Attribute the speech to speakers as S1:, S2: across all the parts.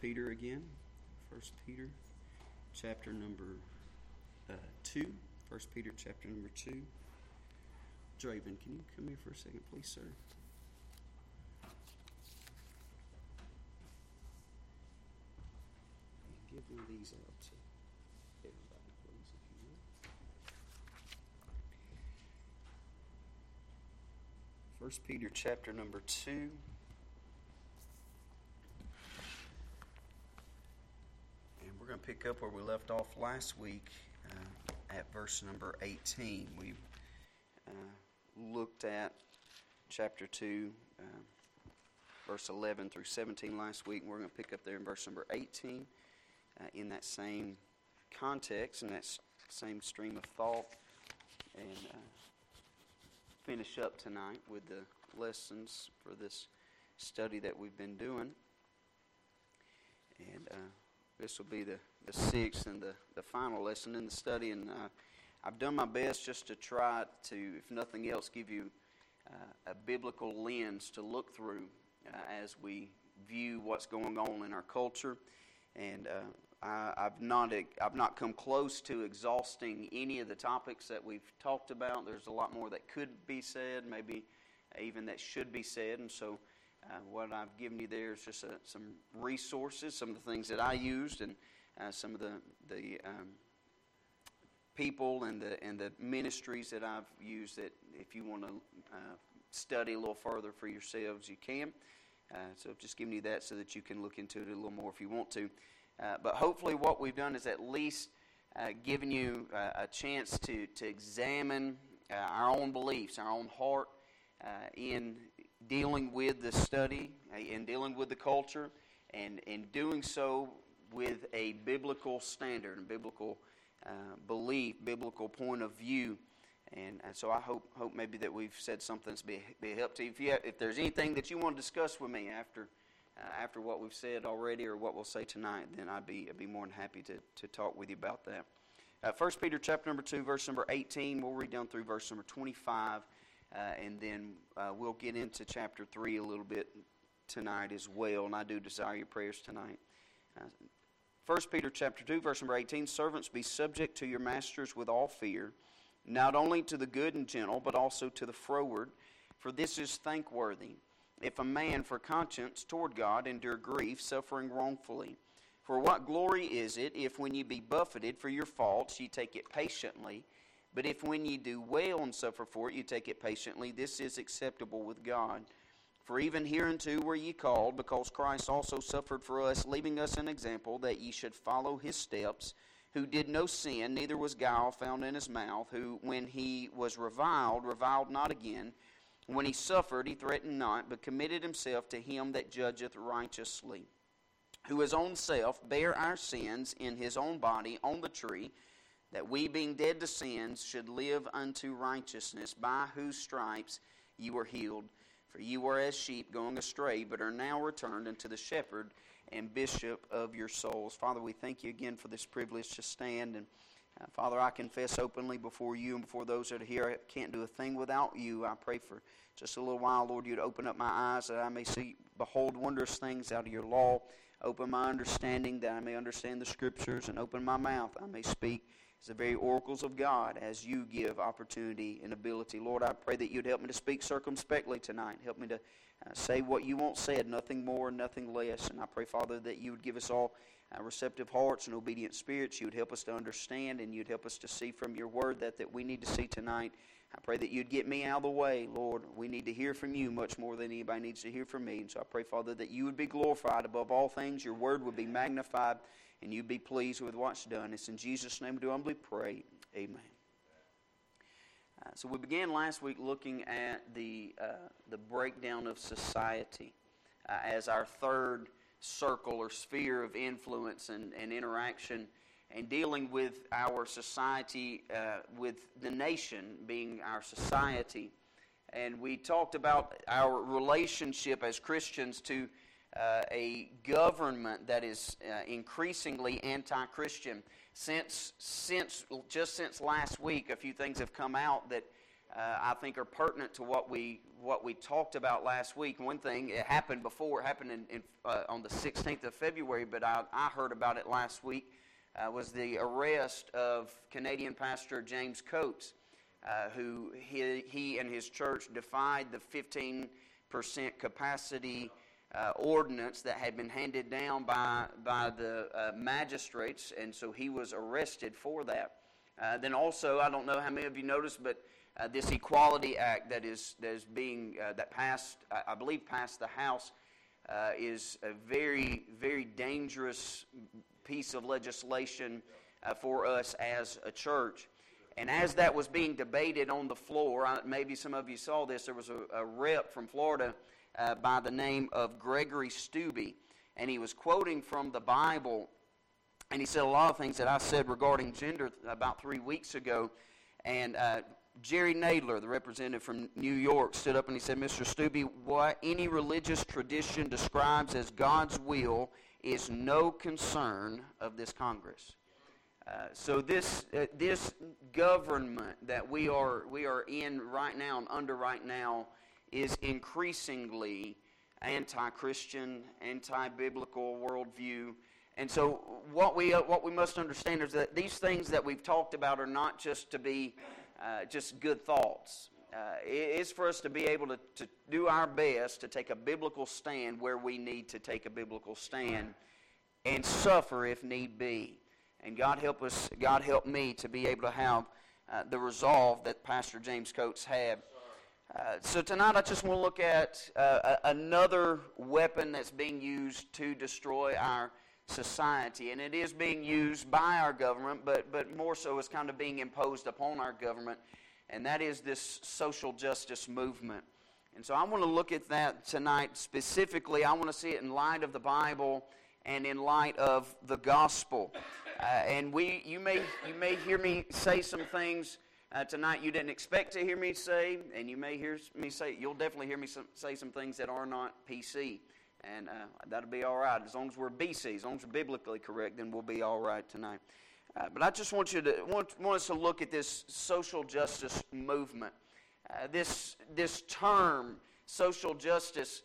S1: Peter again. 1 Peter chapter number 2. 1 Peter chapter number 2. Draven, can you come here for a second, please, sir? And give me these out to everybody, please, if you will. 1 Peter chapter number 2. We're going to pick up where we left off last week at verse number 18. We looked at chapter 2, verse 11 through 17 last week, and we're going to pick up there in verse number 18 in that same context, in that same stream of thought, and finish up tonight with the lessons for this study that we've been doing. And this will be the sixth and the final lesson in the study, and I've done my best just to try to, if nothing else, give you a biblical lens to look through as we view what's going on in our culture. And I've not come close to exhausting any of the topics that we've talked about. There's a lot more that could be said, maybe even that should be said, and so what I've given you there is just some resources, some of the things that I used, and some of the people and the ministries that I've used. That if you want to study a little further for yourselves, you can. So just giving you that so that you can look into it a little more if you want to. But hopefully, what we've done is at least given you a chance to examine our own beliefs, our own heart in dealing with the study, in dealing with the culture, and in doing so with a biblical standard, a biblical belief, biblical point of view. And so I hope maybe that we've said something to be a help to you. If there's anything that you want to discuss with me after what we've said already or what we'll say tonight, then I'd be more than happy to talk with you about that. 1 Peter chapter number 2, verse number 18. We'll read down through verse number 25. And then we'll get into chapter 3 a little bit tonight as well. And I do desire your prayers tonight. 1 Peter chapter 2, verse number 18. Servants, be subject to your masters with all fear, not only to the good and gentle, but also to the froward. For this is thankworthy, if a man for conscience toward God endure grief, suffering wrongfully. For what glory is it, if when ye be buffeted for your faults, ye take it patiently? But if when ye do well and suffer for it, you take it patiently, this is acceptable with God. For even hereunto were ye called, because Christ also suffered for us, leaving us an example, that ye should follow his steps, who did no sin, neither was guile found in his mouth, who, when he was reviled not again. When he suffered, he threatened not, but committed himself to him that judgeth righteously, who his own self bare our sins in his own body on the tree, that we, being dead to sins, should live unto righteousness, by whose stripes ye were healed. For ye were as sheep going astray, but are now returned unto the shepherd and bishop of your souls. Father, we thank you again for this privilege to stand. And Father, I confess openly before you and before those that are here, I can't do a thing without you. I pray for just a little while, Lord, you'd open up my eyes that I may behold wondrous things out of your law. Open my understanding that I may understand the Scriptures, and open my mouth I may speak as the very oracles of God, as you give opportunity and ability. Lord, I pray that you'd help me to speak circumspectly tonight. Help me to say what you want said, nothing more, nothing less. And I pray, Father, that you would give us all receptive hearts and obedient spirits. You would help us to understand, and you'd help us to see from your word that we need to see tonight. I pray that you'd get me out of the way, Lord. We need to hear from you much more than anybody needs to hear from me. And so I pray, Father, that you would be glorified above all things. Your word would be magnified, and you'd be pleased with what's done. It's in Jesus' name we do humbly pray. Amen. So we began last week looking at the breakdown of society as our third circle or sphere of influence and interaction, and dealing with our society, with the nation being our society. And we talked about our relationship as Christians to a government that is increasingly anti-Christian. Since last week, a few things have come out that I think are pertinent to what we talked about last week. One thing, it happened on the 16th of February, but I heard about it last week, was the arrest of Canadian pastor James Coates, who he and his church defied the 15% capacity ordinance that had been handed down by the magistrates, and so he was arrested for that. Then also, I don't know how many of you noticed, but this Equality Act that passed, I believe, passed the House, is a very, very dangerous piece of legislation for us as a church. And as that was being debated on the floor, maybe some of you saw this, there was a rep from Florida by the name of Gregory Stubbe, and he was quoting from the Bible, and he said a lot of things that I said regarding gender about 3 weeks ago. And Jerry Nadler, the representative from New York, stood up and he said, "Mr. Stubbe, what any religious tradition describes as God's will is no concern of this Congress." So this government that we are in right now and under right now is increasingly anti-Christian, anti-biblical worldview. And so what we must understand is that these things that we've talked about are not just to be just good thoughts. It's for us to be able to do our best to take a biblical stand where we need to take a biblical stand and suffer if need be. And God help us, God help me to be able to have the resolve that Pastor James Coates had. So tonight I just want to look at another weapon that's being used to destroy our society. And it is being used by our government, but more so it's kind of being imposed upon our government. And that is this social justice movement. And so I want to look at that tonight specifically. I want to see it in light of the Bible and in light of the gospel. And you may hear me say some things tonight you didn't expect to hear me say, and you'll definitely hear me say some things that are not PC. And that'll be all right. As long as we're BC, as long as we're biblically correct, then we'll be all right tonight. But I just want us to look at this social justice movement. This term, social justice,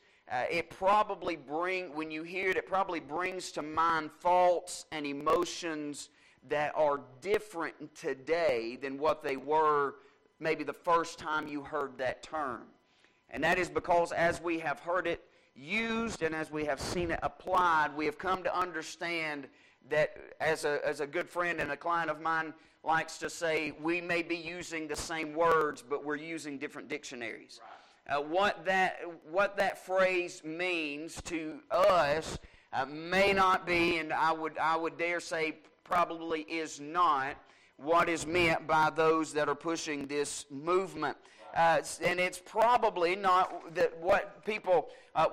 S1: when you hear it, it probably brings to mind thoughts and emotions that are different today than what they were maybe the first time you heard that term. And that is because as we have heard it used and as we have seen it applied, we have come to understand that, as a good friend and a client of mine likes to say, we may be using the same words, but we're using different dictionaries. What that phrase means to us may not be, and I would dare say probably is not, what is meant by those that are pushing this movement. And it's probably not that the people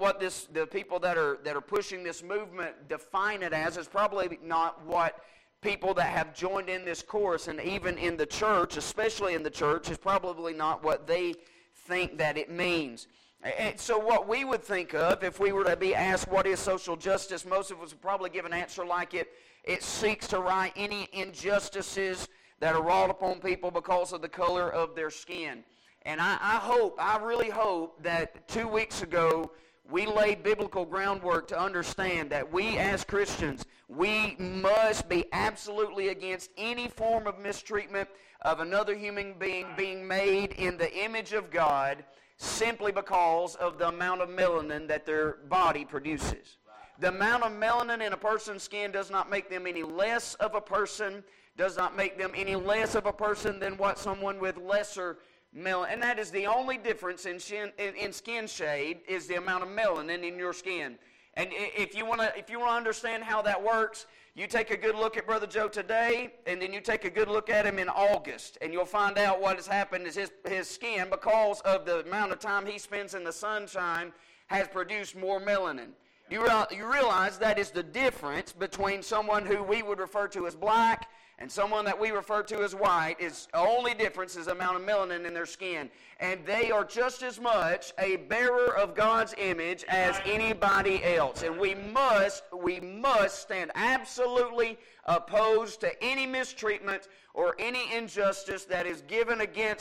S1: that are pushing this movement define it as. Is probably not what people that have joined in this course, and even in the church, especially in the church, is probably not what they think that it means. And so what we would think of if we were to be asked what is social justice, most of us would probably give an answer like it seeks to right any injustices that are wrought upon people because of the color of their skin. And I really hope that 2 weeks ago we laid biblical groundwork to understand that we as Christians, we must be absolutely against any form of mistreatment of another human being made in the image of God simply because of the amount of melanin that their body produces. The amount of melanin in a person's skin does not make them any less of a person, does not make them any less of a person than what someone with lesser melanin. And that is the only difference in skin shade, is the amount of melanin in your skin. And if you want to understand how that works, you take a good look at Brother Joe today, and then you take a good look at him in August, and you'll find out what has happened is his skin, because of the amount of time he spends in the sunshine, has produced more melanin. You realize that is the difference between someone who we would refer to as black and someone that we refer to as white. Is the only difference is the amount of melanin in their skin. And they are just as much a bearer of God's image as anybody else. And we must stand absolutely opposed to any mistreatment or any injustice that is given against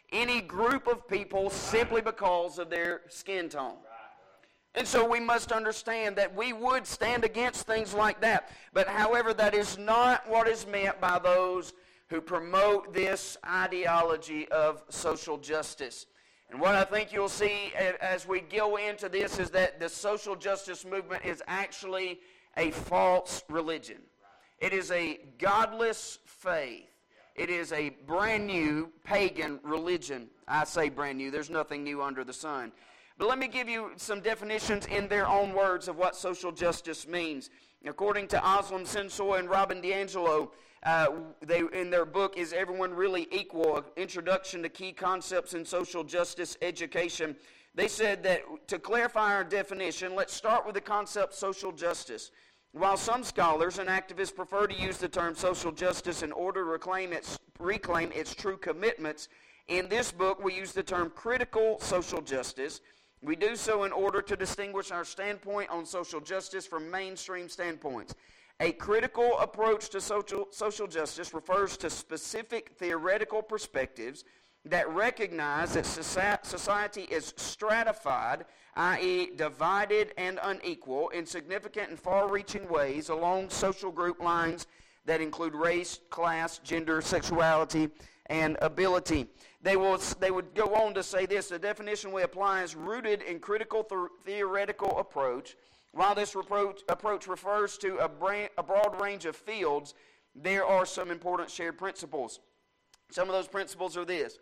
S1: any group of people simply because of their skin tone. And so we must understand that we would stand against things like that. But however, that is not what is meant by those who promote this ideology of social justice. And what I think you'll see as we go into this is that the social justice movement is actually a false religion. It is a godless faith. It is a brand new pagan religion. I say brand new. There's nothing new under the sun. But let me give you some definitions in their own words of what social justice means. According to Aslam Sensoy and Robin DiAngelo, in their book, Is Everyone Really Equal? An Introduction to Key Concepts in Social Justice Education, they said that to clarify our definition, let's start with the concept social justice. While some scholars and activists prefer to use the term social justice in order to reclaim its true commitments, in this book we use the term critical social justice. We do so in order to distinguish our standpoint on social justice from mainstream standpoints. A critical approach to social justice refers to specific theoretical perspectives that recognize that society is stratified, i.e. divided and unequal, in significant and far-reaching ways along social group lines that include race, class, gender, sexuality, and ability. They would go on to say this: the definition we apply is rooted in critical theoretical approach. While this approach refers to a broad range of fields, there are some important shared principles. Some of those principles are this: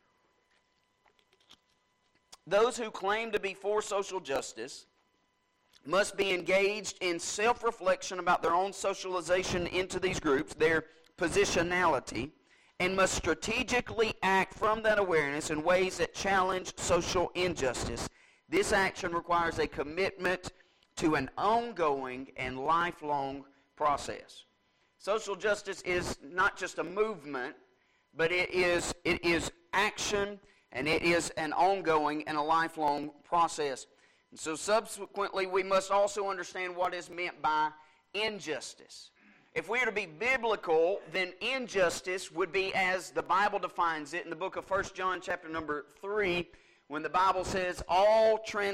S1: those who claim to be for social justice must be engaged in self-reflection about their own socialization into these groups, their positionality, and must strategically act from that awareness in ways that challenge social injustice. This action requires a commitment to an ongoing and lifelong process. Social justice is not just a movement, but it is action, and it is an ongoing and a lifelong process. And so subsequently, we must also understand what is meant by injustice. If we are to be biblical, then injustice would be as the Bible defines it in the book of 1 John chapter number 3, when the Bible says all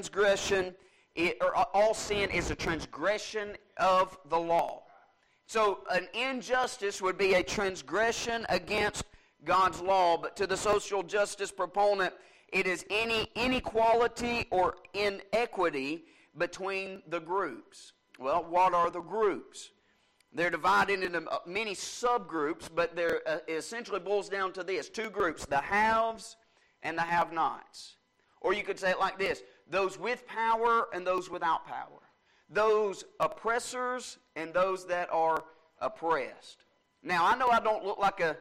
S1: sin is a transgression of the law. So an injustice would be a transgression against God's law, but to the social justice proponent, it is any inequality or inequity between the groups. Well, what are the groups? They're divided into many subgroups, but it essentially boils down to this: two groups, the haves and the have-nots. Or you could say it like this: those with power and those without power. Those oppressors and those that are oppressed. Now, I know I don't look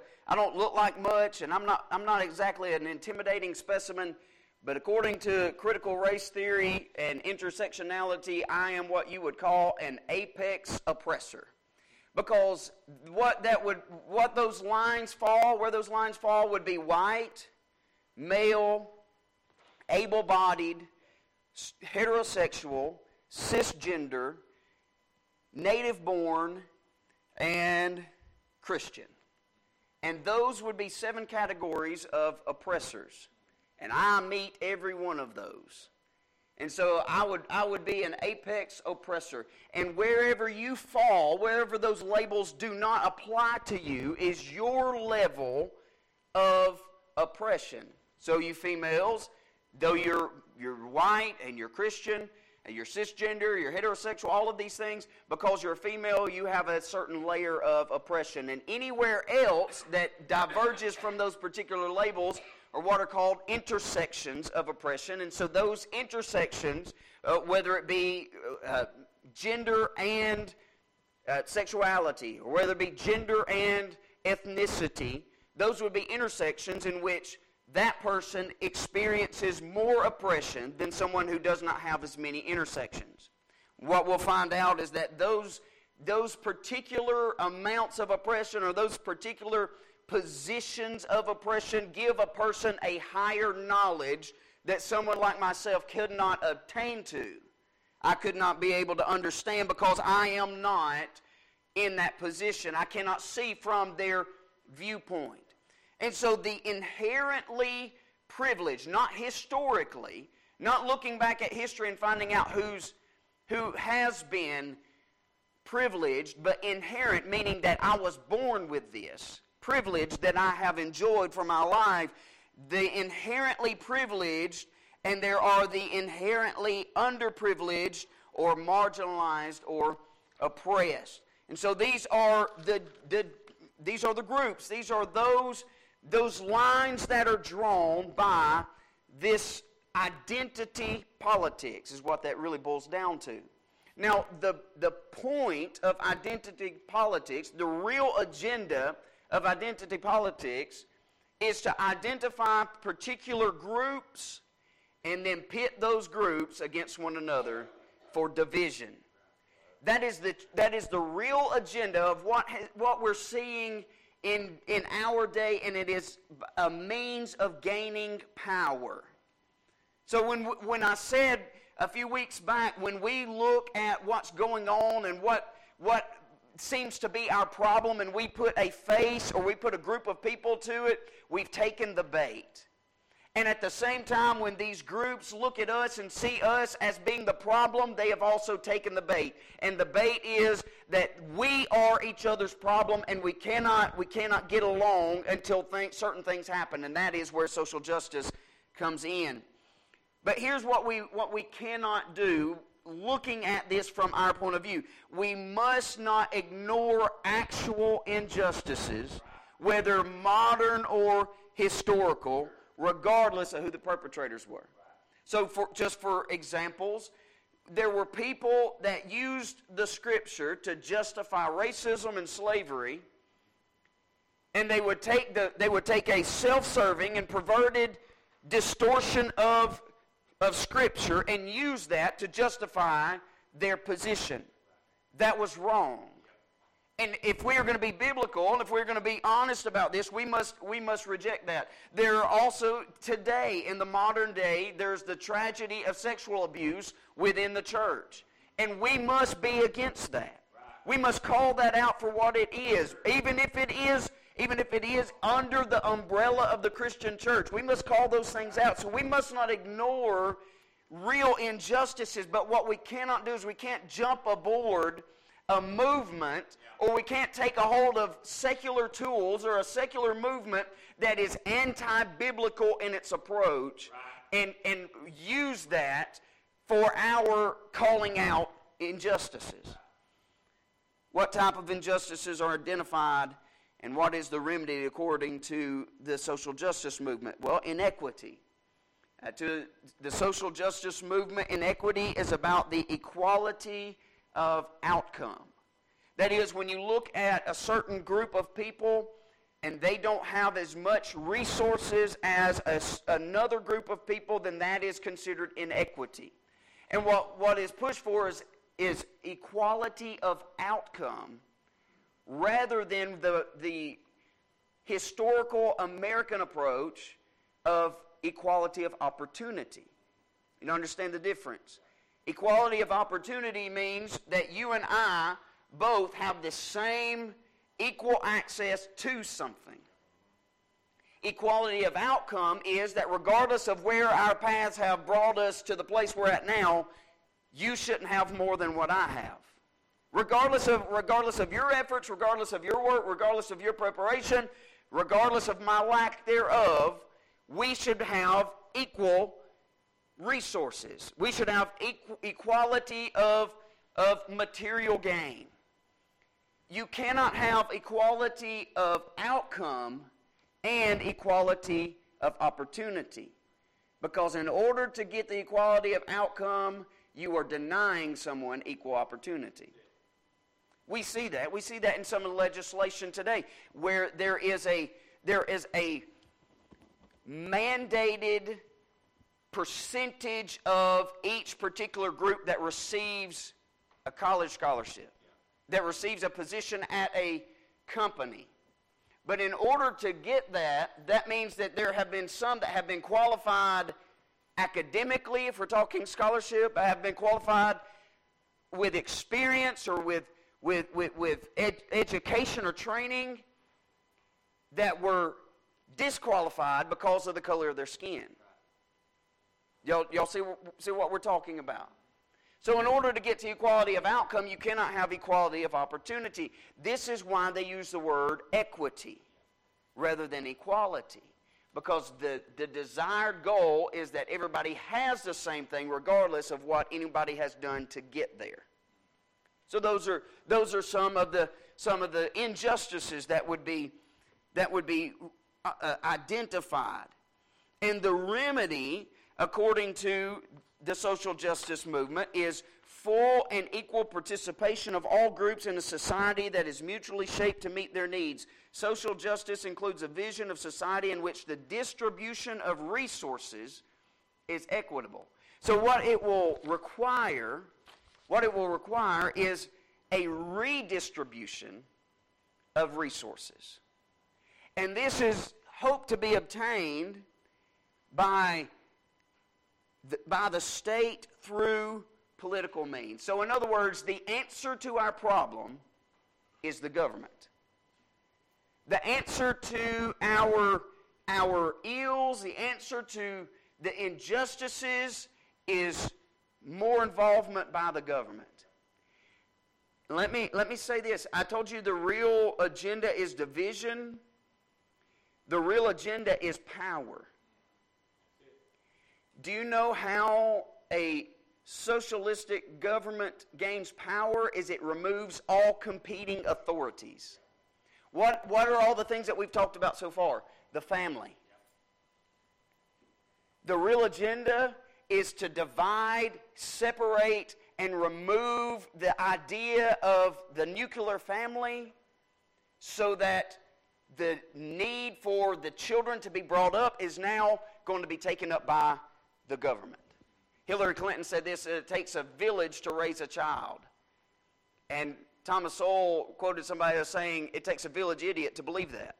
S1: like much, and I'm not exactly an intimidating specimen, but according to critical race theory and intersectionality, I am what you would call an apex oppressor. Because where those lines fall would be white, male, able-bodied, heterosexual, cisgender, native-born, and Christian. And those would be 7 categories of oppressors. And I meet every one of those. And so I would be an apex oppressor. And wherever you fall, wherever those labels do not apply to you, is your level of oppression. So you females, though you're white and you're Christian and you're cisgender, you're heterosexual, all of these things, because you're a female, you have a certain layer of oppression. And anywhere else that diverges from those particular labels are what are called intersections of oppression. And so those intersections, whether it be gender and sexuality, or whether it be gender and ethnicity, those would be intersections in which that person experiences more oppression than someone who does not have as many intersections. What we'll find out is that those particular amounts of oppression, or those particular positions of oppression, give a person a higher knowledge that someone like myself could not attain to. I could not be able to understand because I am not in that position. I cannot see from their viewpoint. And so the inherently privileged, not historically, not looking back at history and finding out who has been privileged, but inherent, meaning that I was born with this privilege that I have enjoyed for my life. The inherently privileged, and there are the inherently underprivileged or marginalized or oppressed. And so these are the groups. These are those lines that are drawn by this identity politics is what that really boils down to. Now, the point of identity politics, the real agenda of identity politics, is to identify particular groups and then pit those groups against one another for division. That is the real agenda of what we're seeing in our day, and it is a means of gaining power. So when I said a few weeks back, when we look at what's going on and what seems to be our problem, and we put a face or we put a group of people to it, we've taken the bait. And at the same time, when these groups look at us and see us as being the problem, they have also taken the bait. And the bait is that we are each other's problem, and we cannot get along until certain things happen. And that is where social justice comes in. But here's what we cannot do, looking at this from our point of view. We must not ignore actual injustices, whether modern or historical, regardless of who the perpetrators were. So just for examples, there were people that used the Scripture to justify racism and slavery, and they would take a self-serving and perverted distortion of Scripture and use that to justify their position. That was wrong. And if we are going to be biblical, and if we're going to be honest about this, we must reject that. There are also, today, in the modern day, there's the tragedy of sexual abuse within the church. And we must be against that. We must call that out for what it is. Even if it is under the umbrella of the Christian church, we must call those things out. So we must not ignore real injustices, but what we cannot do is we can't jump aboard a movement, or we can't take a hold of secular tools or a secular movement that is anti-biblical in its approach, and use that for our calling out injustices. What type of injustices are identified, and what is the remedy according to the social justice movement? Well, inequity. To the social justice movement, inequity is about the equality of outcome. That is, when you look at a certain group of people and they don't have as much resources as another group of people, then that is considered inequity. And what is pushed for is equality of outcome rather than the historical American approach of equality of opportunity. You understand the difference? Equality of opportunity means that you and I both have the same equal access to something. Equality of outcome is that regardless of where our paths have brought us to the place we're at now, you shouldn't have more than what I have. Regardless of your efforts, regardless of your work, regardless of your preparation, regardless of my lack thereof, we should have equal resources. We should have equality of material gain. You cannot have equality of outcome and equality of opportunity. Because in order to get the equality of outcome, you are denying someone equal opportunity. We see that. We see that in some of the legislation today, where there is a mandated percentage of each particular group that receives a college scholarship, that receives a position at a company. But in order to get that means that there have been some that have been qualified academically, if we're talking scholarship, have been qualified with experience or with education or training, that were disqualified because of the color of their skin. Y'all see what we're talking about? So in order to get to equality of outcome, you cannot have equality of opportunity. This is why they use the word equity rather than equality. Because the desired goal is that everybody has the same thing regardless of what anybody has done to get there. So those are some of the injustices that would be identified. And the remedy, according to the social justice movement, is full and equal participation of all groups in a society that is mutually shaped to meet their needs. Social justice includes a vision of society in which the distribution of resources is equitable. So what it will require is a redistribution of resources. And this is hoped to be obtained by the state through political means. So in other words, the answer to our problem is the government. The answer to our ills, the answer to the injustices is more involvement by the government. Let me say this. I told you the real agenda is division. The real agenda is power. Do you know how a socialistic government gains power? Is it removes all competing authorities. What are all the things that we've talked about so far? The family. The real agenda is to divide, separate, and remove the idea of the nuclear family so that the need for the children to be brought up is now going to be taken up by the government. Hillary Clinton said this, it takes a village to raise a child. And Thomas Sowell quoted somebody as saying, it takes a village idiot to believe that.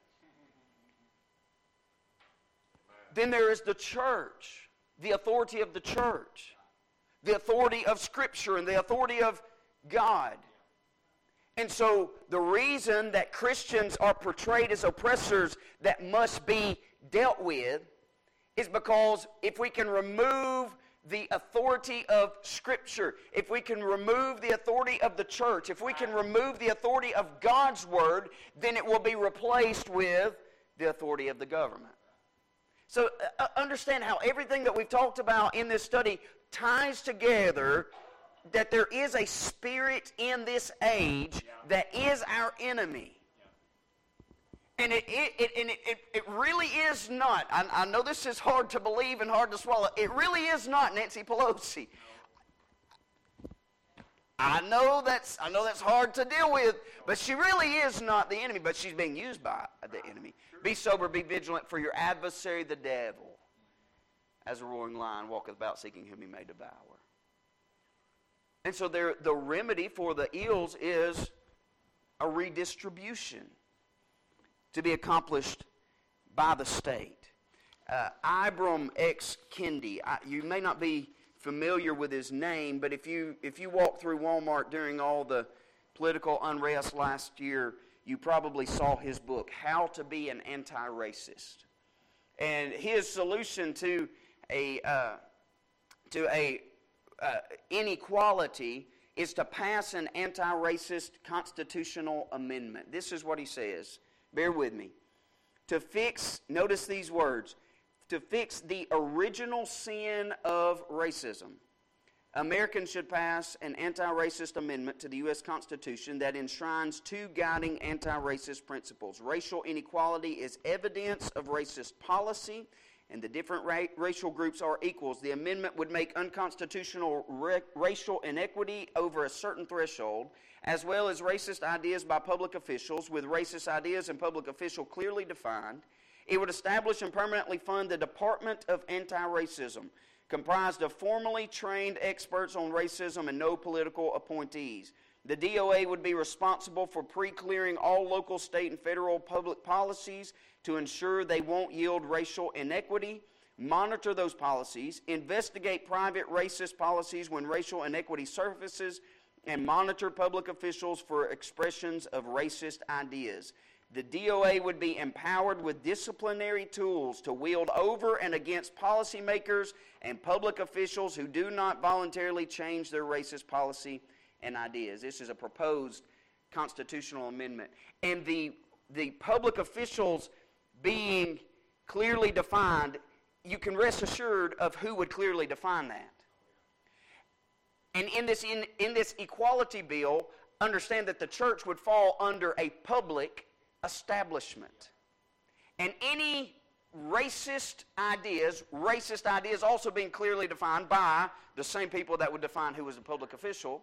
S1: Then there is the church, the authority of the church, the authority of Scripture, and the authority of God. And so the reason that Christians are portrayed as oppressors that must be dealt with is because if we can remove the authority of Scripture, if we can remove the authority of the church, if we can remove the authority of God's Word, then it will be replaced with the authority of the government. So understand how everything that we've talked about in this study ties together, that there is a spirit in this age that is our enemy. And it really is not, I know this is hard to believe and hard to swallow, it really is not Nancy Pelosi. I know that's hard to deal with, but she really is not the enemy, but she's being used by the enemy. Be sober, be vigilant, for your adversary the devil, as a roaring lion, walketh about seeking whom he may devour. And so the remedy for the ills is a redistribution to be accomplished by the state. Ibram X. Kendi, you may not be familiar with his name, but if you walk through Walmart during all the political unrest last year, you probably saw his book, How to Be an Anti-Racist. And his solution to inequality is to pass an anti-racist constitutional amendment. This is what he says. Bear with me. To fix, notice these words, to fix the original sin of racism, Americans should pass an anti-racist amendment to the U.S. Constitution that enshrines two guiding anti-racist principles. Racial inequality is evidence of racist policy, and the different racial groups are equals. The amendment would make unconstitutional racial inequity over a certain threshold, as well as racist ideas by public officials, with racist ideas and public official clearly defined. It would establish and permanently fund the Department of Anti-Racism, comprised of formally trained experts on racism and no political appointees. The DOA would be responsible for pre-clearing all local, state, and federal public policies to ensure they won't yield racial inequity, monitor those policies, investigate private racist policies when racial inequity surfaces, and monitor public officials for expressions of racist ideas. The DOA would be empowered with disciplinary tools to wield over and against policymakers and public officials who do not voluntarily change their racist policy and ideas. This is a proposed constitutional amendment. And the public officials being clearly defined, you can rest assured of who would clearly define that. And in this equality bill, understand that the church would fall under a public establishment. And any racist ideas also being clearly defined by the same people that would define who was the public official,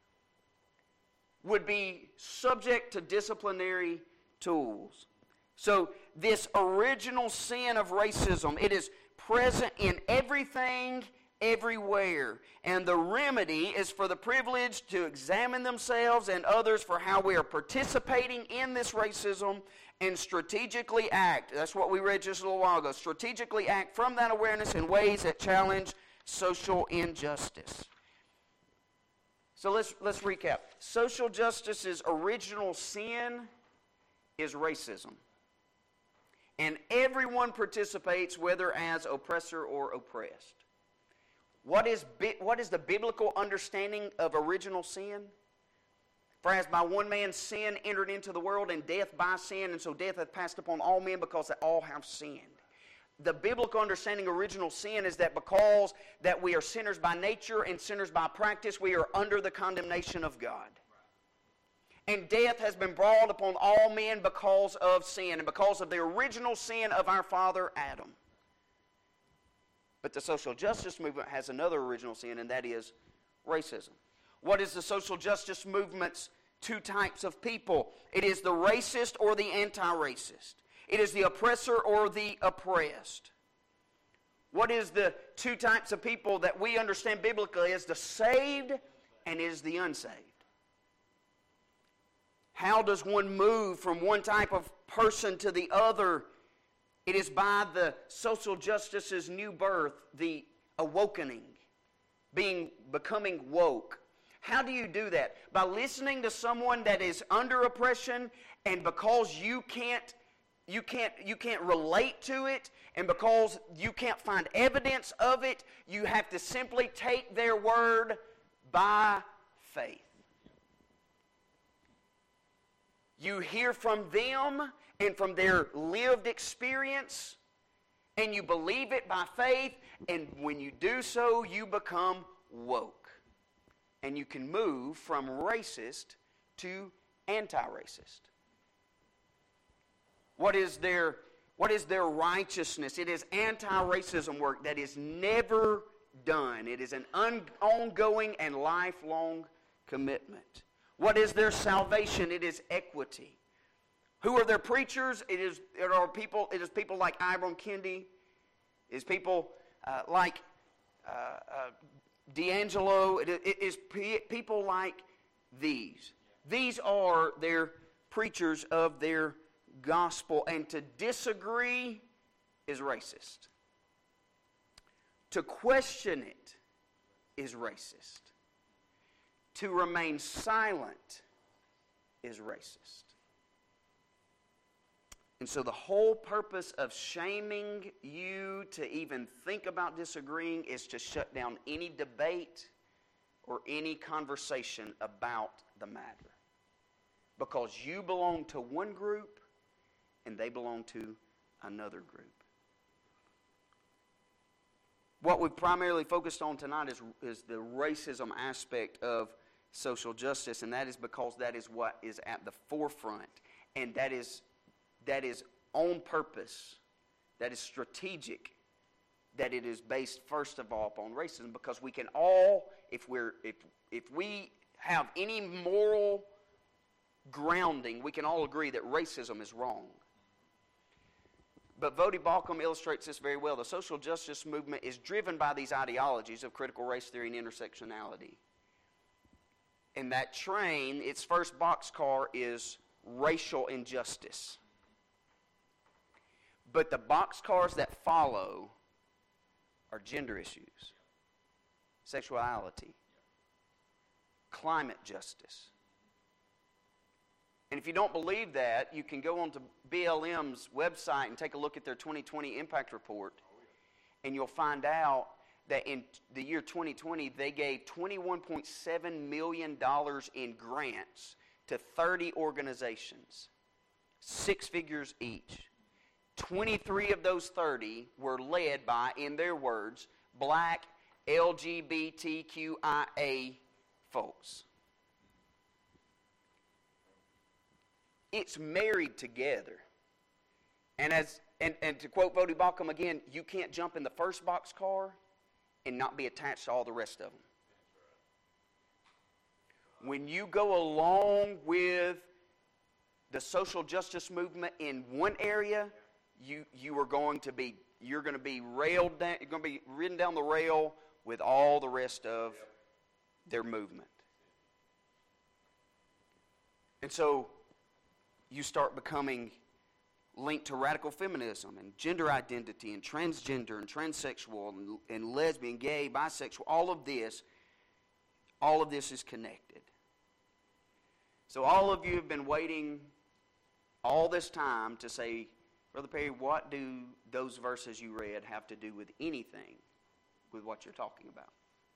S1: would be subject to disciplinary tools. So this original sin of racism, it is present in everything, everywhere. And the remedy is for the privileged to examine themselves and others for how we are participating in this racism and strategically act. That's what we read just a little while ago. Strategically act from that awareness in ways that challenge social injustice. So let's recap. Social justice's original sin is racism. And everyone participates, whether as oppressor or oppressed. What is the biblical understanding of original sin? For as by one man's sin entered into the world, and death by sin, and so death hath passed upon all men because that all have sinned. The biblical understanding of original sin is that because that we are sinners by nature and sinners by practice, we are under the condemnation of God. And death has been brought upon all men because of sin and because of the original sin of our father Adam. But the social justice movement has another original sin, and that is racism. What is the social justice movement's two types of people? It is the racist or the anti-racist. It is the oppressor or the oppressed. What is the two types of people that we understand biblically is the saved and is the unsaved. How does one move from one type of person to the other? It is by the social justice's new birth, the awakening, becoming woke. How do you do that? By listening to someone that is under oppression, and because you can't relate to it, and because you can't find evidence of it, you have to simply take their word by faith. You hear from them and from their lived experience, and you believe it by faith, and when you do so, you become woke. And you can move from racist to anti-racist. What is their righteousness? It is anti-racism work that is never done. It is an ongoing and lifelong commitment. What is their salvation? It is equity. Who are their preachers? It is people like Ibram Kendi. It is people like D'Angelo. It is people like these. These are their preachers of their gospel. And to disagree is racist. To question it is racist. To remain silent is racist. And so the whole purpose of shaming you to even think about disagreeing is to shut down any debate or any conversation about the matter. Because you belong to one group and they belong to another group. What we've primarily focused on tonight is the racism aspect of social justice, and that is because that is what is at the forefront, and that is on purpose, that is strategic, that it is based first of all upon racism, because we can all, if we have any moral grounding, we can all agree that racism is wrong. But Voddie Baucham illustrates this very well. The social justice movement is driven by these ideologies of critical race theory and intersectionality. And that train, its first boxcar is racial injustice. But the boxcars that follow are gender issues, sexuality, climate justice, And if you don't believe that, you can go onto BLM's website and take a look at their 2020 impact report, and you'll find out that in the year 2020, they gave $21.7 million in grants to 30 organizations, 6 figures each. 23 of those 30 were led by, in their words, black LGBTQIA folks. It's married together. And to quote Voddie Baucham again, you can't jump in the first boxcar and not be attached to all the rest of them. When you go along with the social justice movement in one area, you're going to be railed down, you're going to be ridden down the rail with all the rest of their movement. And so you start becoming linked to radical feminism and gender identity and transgender and transsexual and lesbian, gay, bisexual. All of this is connected. So all of you have been waiting all this time to say, Brother Perry, what do those verses you read have to do with anything with what you're talking about?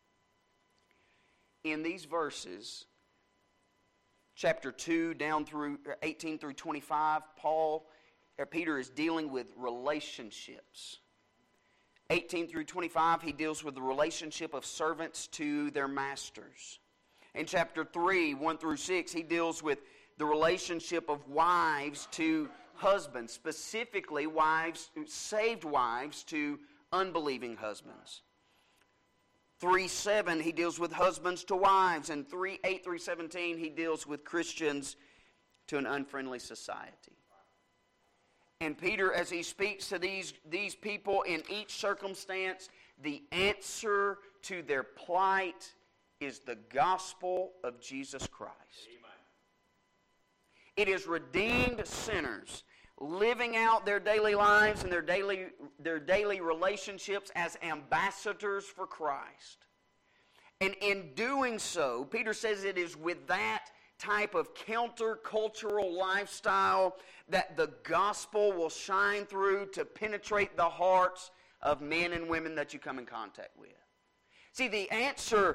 S1: In these verses, chapter 2 down through 18 through 25, Peter is dealing with relationships. 18 through 25, he deals with the relationship of servants to their masters. In chapter 3, 1 through 6, he deals with the relationship of wives to husbands, specifically saved wives to unbelieving husbands. 3:7, he deals with husbands to wives, and 3:8 through 17, he deals with Christians to an unfriendly society. And Peter, as he speaks to these people in each circumstance, the answer to their plight is the gospel of Jesus Christ. Amen. It is redeemed sinners living out their daily lives and their daily relationships as ambassadors for Christ. And in doing so, Peter says it is with that type of countercultural lifestyle that the gospel will shine through to penetrate the hearts of men and women that you come in contact with. See, the answer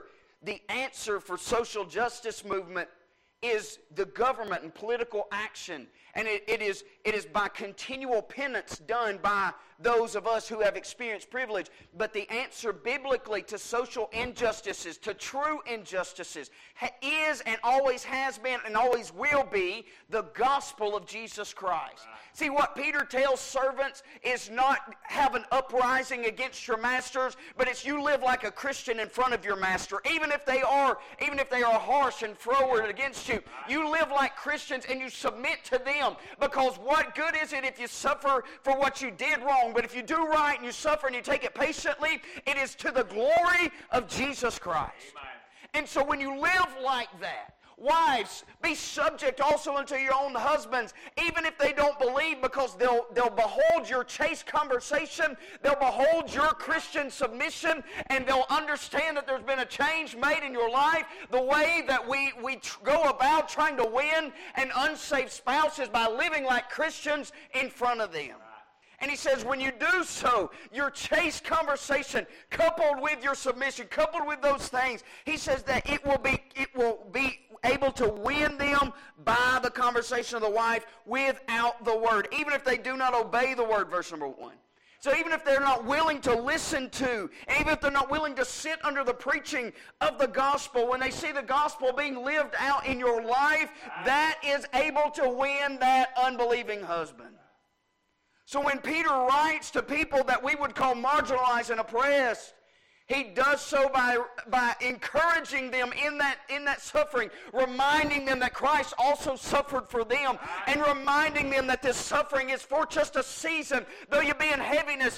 S1: for social justice movement is the government and political action. And it is by continual penance done by those of us who have experienced privilege. But the answer biblically to social injustices, to true injustices, is and always has been and always will be the gospel of Jesus Christ. See, what Peter tells servants is not have an uprising against your masters, but it's you live like a Christian in front of your master. Even if they are harsh and froward against you, you live like Christians and you submit to them. Because what good is it if you suffer for what you did wrong? But if you do right and you suffer and you take it patiently, it is to the glory of Jesus Christ. Amen. And so when you live like that, wives, be subject also unto your own husbands, even if they don't believe, because they'll behold your chaste conversation, they'll behold your Christian submission, and they'll understand that there's been a change made in your life. The way that we go about trying to win an unsaved spouse is by living like Christians in front of them. And he says when you do so, your chaste conversation coupled with your submission, coupled with those things, he says that it will be able to win them by the conversation of the wife without the word, even if they do not obey the word, verse number 1. So even if they're not willing to listen to, and even if they're not willing to sit under the preaching of the gospel, when they see the gospel being lived out in your life, that is able to win that unbelieving husband. So when Peter writes to people that we would call marginalized and oppressed, he does so by encouraging them in that suffering, reminding them that Christ also suffered for them, and reminding them that this suffering is for just a season. Though you be in heaviness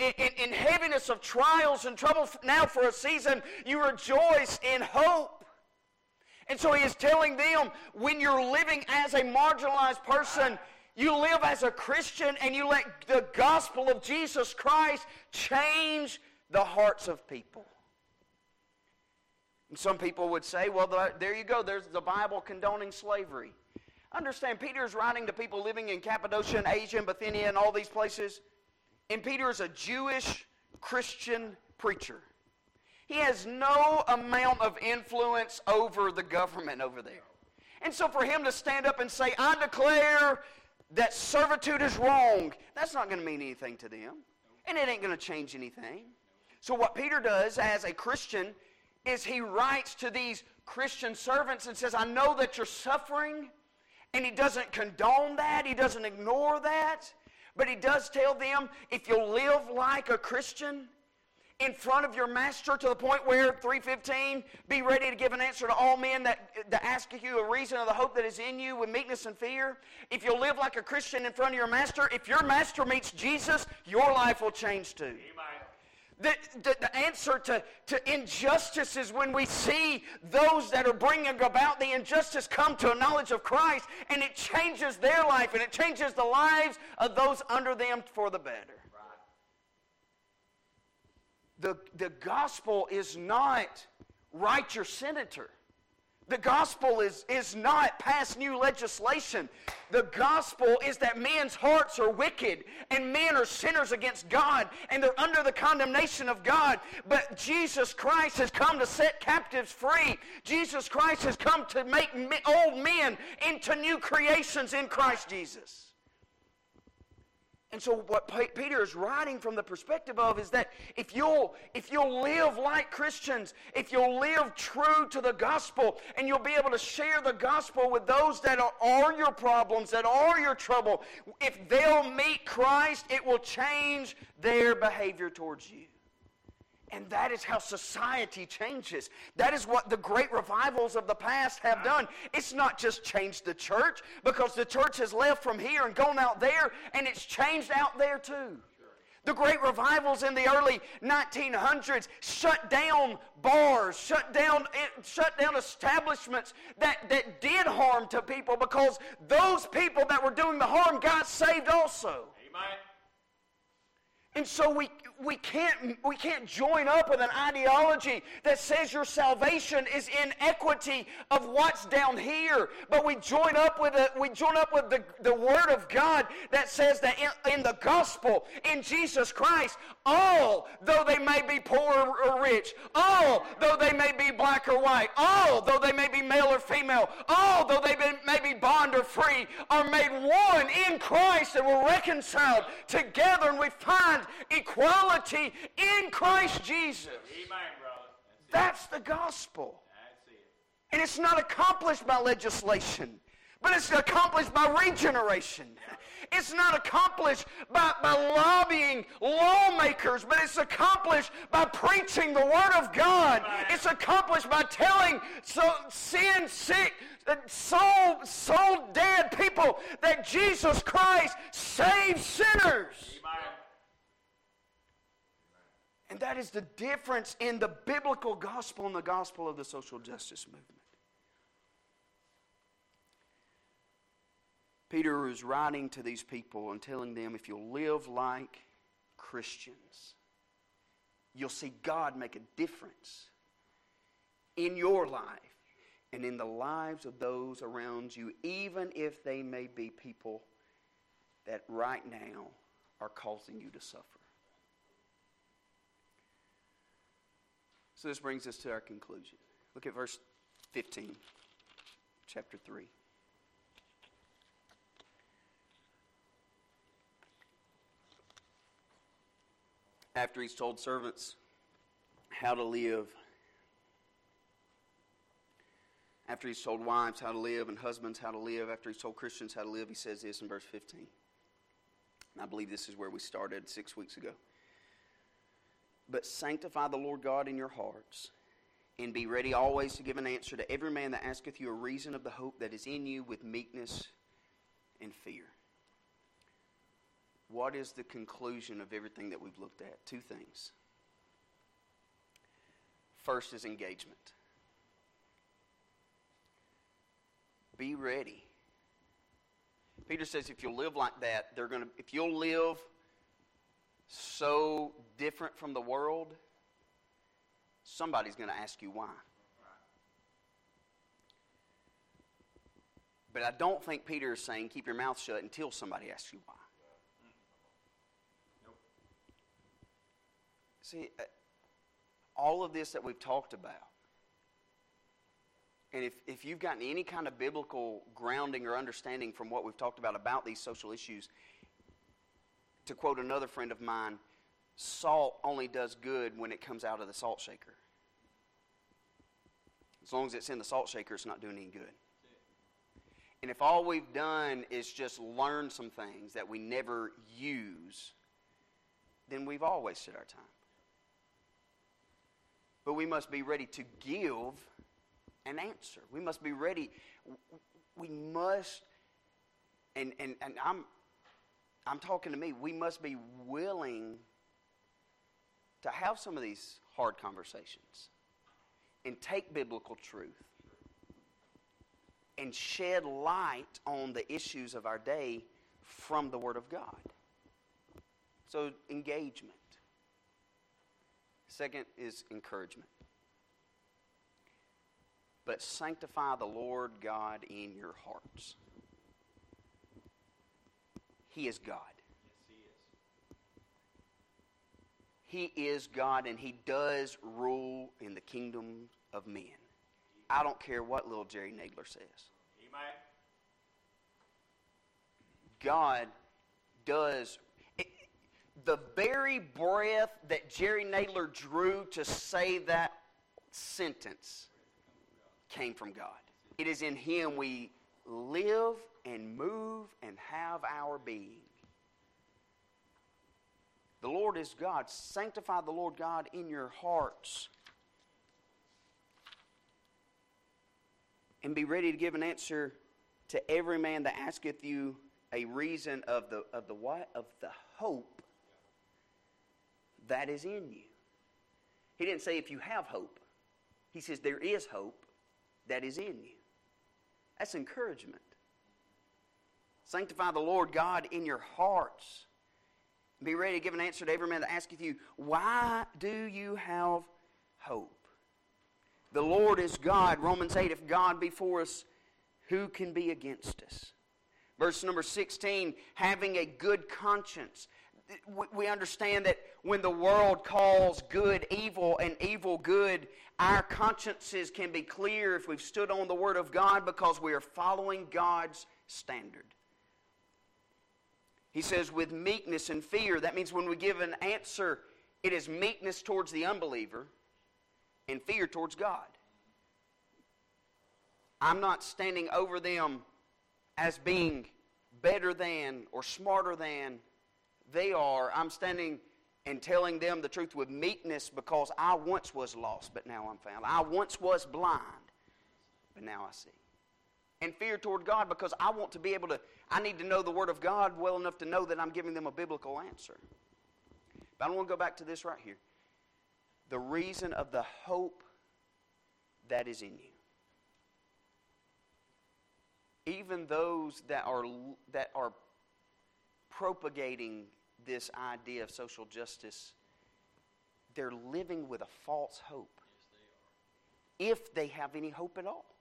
S1: of trials and trouble now for a season, you rejoice in hope. And so he is telling them, when you're living as a marginalized person, you live as a Christian and you let the gospel of Jesus Christ change the hearts of people. And some people would say, well, there you go. There's the Bible condoning slavery. Understand, Peter is writing to people living in Cappadocia and Asia and Bithynia and all these places. And Peter is a Jewish Christian preacher. He has no amount of influence over the government over there. And so for him to stand up and say, I declare that servitude is wrong, that's not going to mean anything to them. And it ain't going to change anything. So what Peter does as a Christian is he writes to these Christian servants and says, I know that you're suffering. And he doesn't condone that. He doesn't ignore that. But he does tell them, if you'll live like a Christian in front of your master to the point where, 3:15, be ready to give an answer to all men that ask you a reason of the hope that is in you with meekness and fear. If you'll live like a Christian in front of your master, if your master meets Jesus, your life will change too. Amen. The answer to injustice is when we see those that are bringing about the injustice come to a knowledge of Christ, and it changes their life, and it changes the lives of those under them for the better. Right. The gospel is not write your senator. The gospel is not pass new legislation. The gospel is that men's hearts are wicked and men are sinners against God and they're under the condemnation of God. But Jesus Christ has come to set captives free. Jesus Christ has come to make old men into new creations in Christ Jesus. And so what Peter is writing from the perspective of is that if you'll live like Christians, if you'll live true to the gospel, and you'll be able to share the gospel with those that are your problems, that are your trouble, if they'll meet Christ, it will change their behavior towards you. And that is how society changes. That is what the great revivals of the past have done. It's not just changed the church, because the church has left from here and gone out there, and it's changed out there too. The great revivals in the early 1900s shut down bars, shut down establishments that did harm to people, because those people that were doing the harm got saved also. Amen. And so we can't join up with an ideology that says your salvation is in equity of what's down here, but we join up with the Word of God that says that in the gospel, in Jesus Christ, all, though they may be poor or rich, all, though they may be black or white, all, though they may be male or female, all, though they may be bond or free, are made one in Christ, and we're reconciled together, and we find equality in Christ Jesus. Amen, brother. That's the gospel. That's it. And it's not accomplished by legislation, but it's accomplished by regeneration. It's not accomplished by lobbying lawmakers, but it's accomplished by preaching the Word of God. Amen. It's accomplished by telling sin sick, soul dead people that Jesus Christ saves sinners. Amen. And that is the difference in the biblical gospel and the gospel of the social justice movement. Peter is writing to these people and telling them, if you'll live like Christians, you'll see God make a difference in your life and in the lives of those around you, even if they may be people that right now are causing you to suffer. So this brings us to our conclusion. Look at verse 15, chapter 3. After he's told servants how to live, after he's told wives how to live and husbands how to live, after he's told Christians how to live, he says this in verse 15. And I believe this is where we started 6 weeks ago. But sanctify the Lord God in your hearts, and be ready always to give an answer to every man that asketh you a reason of the hope that is in you with meekness and fear. What is the conclusion of everything that we've looked at? Two things. First is engagement. Be ready. Peter says if you'll live like that, if you'll live so different from the world, somebody's going to ask you why. But I don't think Peter is saying keep your mouth shut until somebody asks you why.
S2: Nope.
S1: See, all of this that we've talked about, and if you've gotten any kind of biblical grounding or understanding from what we've talked about these social issues, to quote another friend of mine, salt only does good when it comes out of the salt shaker. As long as it's in the salt shaker, it's not doing any good. And if all we've done is just learn some things that we never use, then we've all wasted our time. But we must be ready to give an answer. We must be ready. We must, and I'm talking to me, we must be willing to have some of these hard conversations and take biblical truth and shed light on the issues of our day from the Word of God. So, engagement. Second is encouragement. But sanctify the Lord God in your hearts. He is God.
S2: Yes, He is.
S1: He is God, and He does rule in the kingdom of men. I don't care what little Jerry Nadler says.
S2: Amen.
S1: God does. The very breath that Jerry Nadler drew to say that sentence came from God. It is in Him we live and move and have our being. The Lord is God. Sanctify the Lord God in your hearts. And be ready to give an answer to every man that asketh you a reason of the what? Of the hope that is in you. He didn't say if you have hope. He says there is hope that is in you. That's encouragement. Sanctify the Lord God in your hearts. Be ready to give an answer to every man that asketh you, why do you have hope? The Lord is God. Romans 8, if God be for us, who can be against us? Verse number 16, having a good conscience. We understand that when the world calls good evil and evil good, our consciences can be clear if we've stood on the Word of God because we are following God's standard. He says with meekness and fear. That means when we give an answer, it is meekness towards the unbeliever and fear towards God. I'm not standing over them as being better than or smarter than they are. I'm standing and telling them the truth with meekness because I once was lost, but now I'm found. I once was blind, but now I see. And fear toward God because I want to be able to, I need to know the Word of God well enough to know that I'm giving them a biblical answer. But I want to go back to this right here. The reason of the hope that is in you. Even those that are propagating this idea of social justice, they're living with a false hope.
S2: Yes, they are.
S1: If they have any hope at all.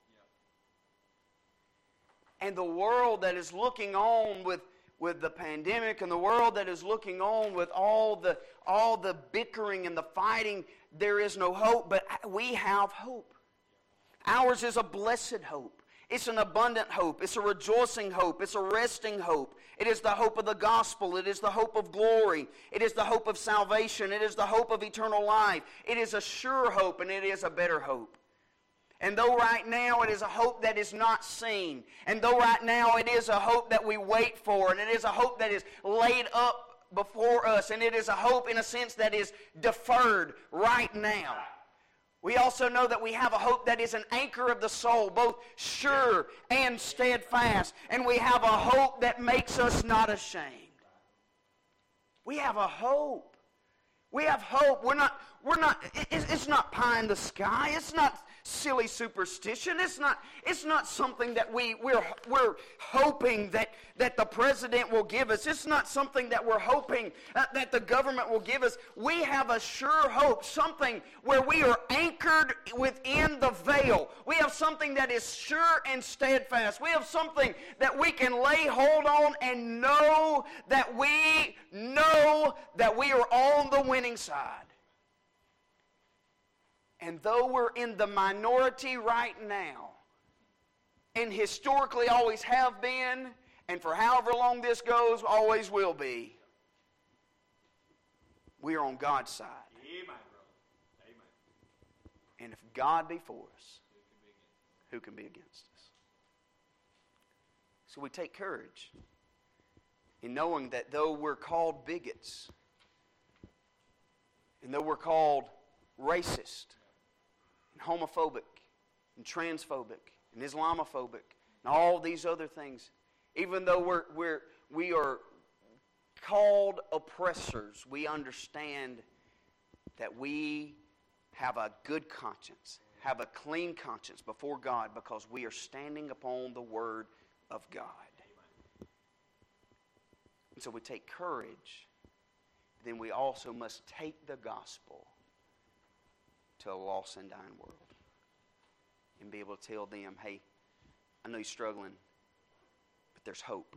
S1: Yeah. And the world that is looking on with the pandemic, and the world that is looking on with all the bickering and the fighting, there is no hope, but we have hope. Ours is a blessed hope. It's an abundant hope. It's a rejoicing hope. It's a resting hope. It is the hope of the gospel. It is the hope of glory. It is the hope of salvation. It is the hope of eternal life. It is a sure hope, and it is a better hope. And though right now it is a hope that is not seen, and though right now it is a hope that we wait for, and it is a hope that is laid up before us, and it is a hope in a sense that is deferred right now, we also know that we have a hope that is an anchor of the soul, both sure and steadfast. And we have a hope that makes us not ashamed. We have a hope. We have hope. We're not, it's not pie in the sky. It's not silly superstition. It's not something that we're hoping that the president will give us. It's not something that we're hoping that the government will give us. We have a sure hope, something where we are anchored within the veil. We have something that is sure and steadfast. We have something that we can lay hold on and know that we are on the winning side. And though we're in the minority right now, and historically always have been, and for however long this goes, always will be, we are on God's side.
S2: Amen, brother. Amen.
S1: And if God be for us, who can be against us? So we take courage in knowing that though we're called bigots, and though we're called racist, and homophobic, and transphobic, and Islamophobic, and all these other things, even though we are called oppressors, we understand that we have a good conscience, have a clean conscience before God, because we are standing upon the Word of God. And so we take courage. Then we also must take the gospel to a lost and dying world and be able to tell them, hey, I know you're struggling, but there's hope.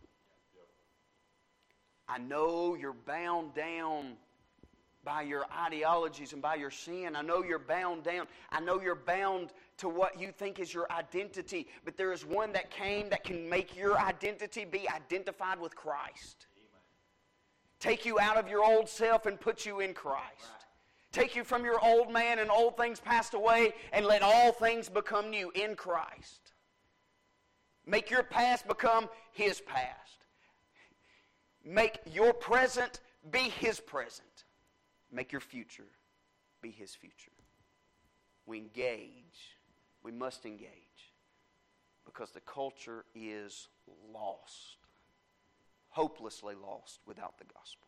S1: I know you're bound down by your ideologies and by your sin. I know you're bound down. I know you're bound to what you think is your identity, but there is one that came that can make your identity be identified with Christ. Take you out of your old self and put you in Christ. Take you from your old man and old things passed away and let all things become new in Christ. Make your past become His past. Make your present be His present. Make your future be His future. We engage. We must engage because the culture is lost. Hopelessly lost without the gospel.